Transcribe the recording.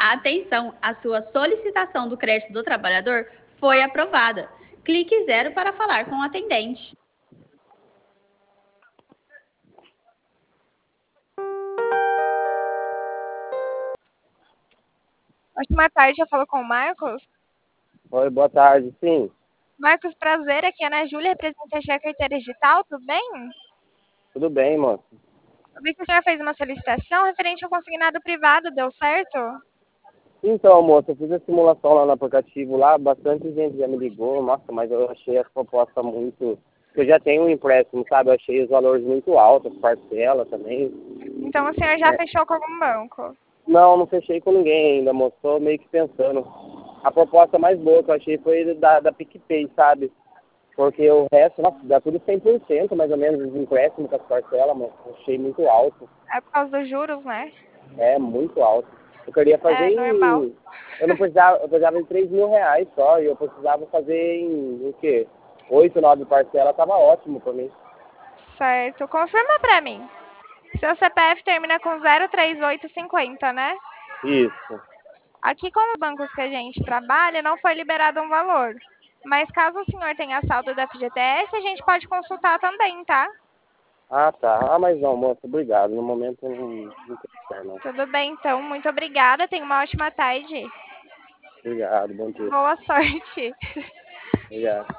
Atenção, a sua solicitação do crédito do trabalhador foi aprovada. Clique 0 para falar com o atendente. Ótima tarde, eu falo com o Marcos. Oi, boa tarde, sim. Marcos, prazer, aqui é a Ana Júlia, representante da carteira digital, tudo bem? Tudo bem, moço? Eu vi que o senhor fez uma solicitação referente ao consignado privado, deu certo? Então, moço, eu fiz a simulação lá no aplicativo, lá bastante gente já me ligou, nossa, mas eu achei as propostas muito... Eu já tenho um empréstimo, sabe? Eu achei os valores muito altos, parcela também. Então o senhor já fechou com algum banco? Não fechei com ninguém ainda, moço, tô meio que pensando. A proposta mais boa que eu achei foi da PicPay, sabe? Porque o resto, nossa, dá tudo 100% mais ou menos, os empréstimos com as parcelas, moço, eu achei muito alto. É por causa dos juros, né? É, muito alto. Eu queria fazer É normal. em... Eu precisava de R$ 3.000 só, e eu precisava fazer em o quê? 8, 9 parcelas, tava ótimo pra mim. Certo. Confirma pra mim. Seu CPF termina com 03850, né? Isso. Aqui, como os bancos que a gente trabalha, não foi liberado um valor. Mas caso o senhor tenha saldo do FGTS, a gente pode consultar também, tá? Ah, tá. Ah, mas não, moço, obrigado. No momento eu não quero, não. Tudo bem, então. Muito obrigada. Tenha uma ótima tarde. Obrigado, bom dia. Boa sorte. Obrigado.